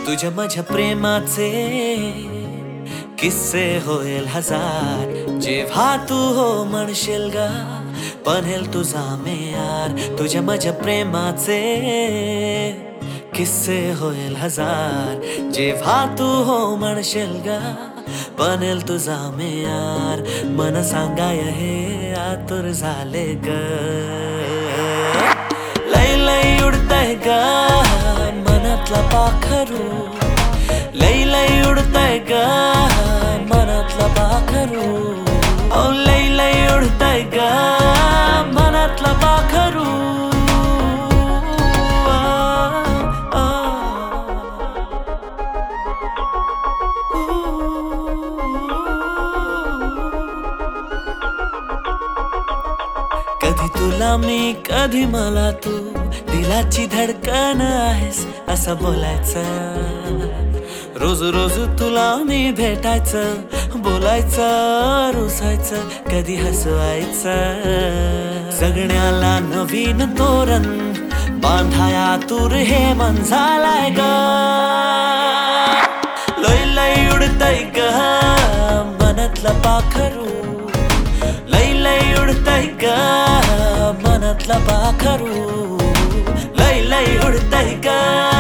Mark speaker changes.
Speaker 1: तुझ्या माझ्या प्रेमाचे किस्से होईल हजार, जेव्हा तू हो म्हणशील ग बनेल तुझा मी यार. तुझ्या माझ्या प्रेमाचे किस्से होईल हजार, जेव्हा तू हो म्हणशील ग बनेल तुझा मी यार. मन सांगाय हे आतुर झाले ग, लय लय उडतय ग मनातला पाखरू, लय लय उडतय ग मनातला पाखरू. ओ लय लय उडतय ग मनातला पाखरू. कधी तुला मी कधी मला तू, दिलाची धडकन आहेस असं बोलायचं. रोज रोज तुला मी भेटायचं, बोलायचं, रुसायचं, कधी हसवायचं. जगण्याला नवीन तोरण बांधाया तूर हे मन झालाय ग. लय लय उडतय ग मनातला पाखरू, लय लय उडतय ग मनातला पाखरू, लय लय उडतय ग.